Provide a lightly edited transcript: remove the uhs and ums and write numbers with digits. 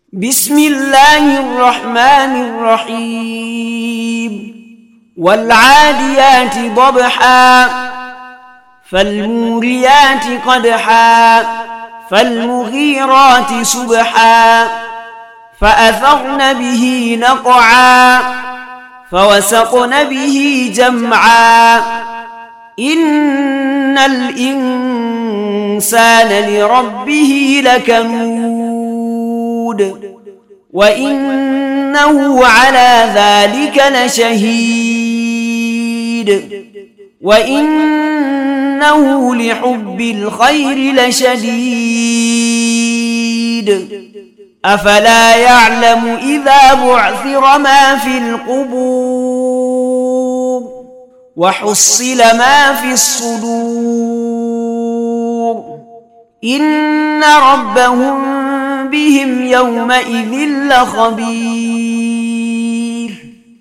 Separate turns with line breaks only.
بسم الله الرحمن الرحيم والعاديات ضبحا فالموريات قدحا فالمغيرات سبحا فأثرن به نقعا فوسطن به جمعا إن الإنسان لربه لكنود وإنه على ذلك لشهيد وإنه لحب الخير لشديد أفلا يعلم إذا بعثر ما في القبور وحصل ما في الصدور إن ربهم بهم يومئذ لخبير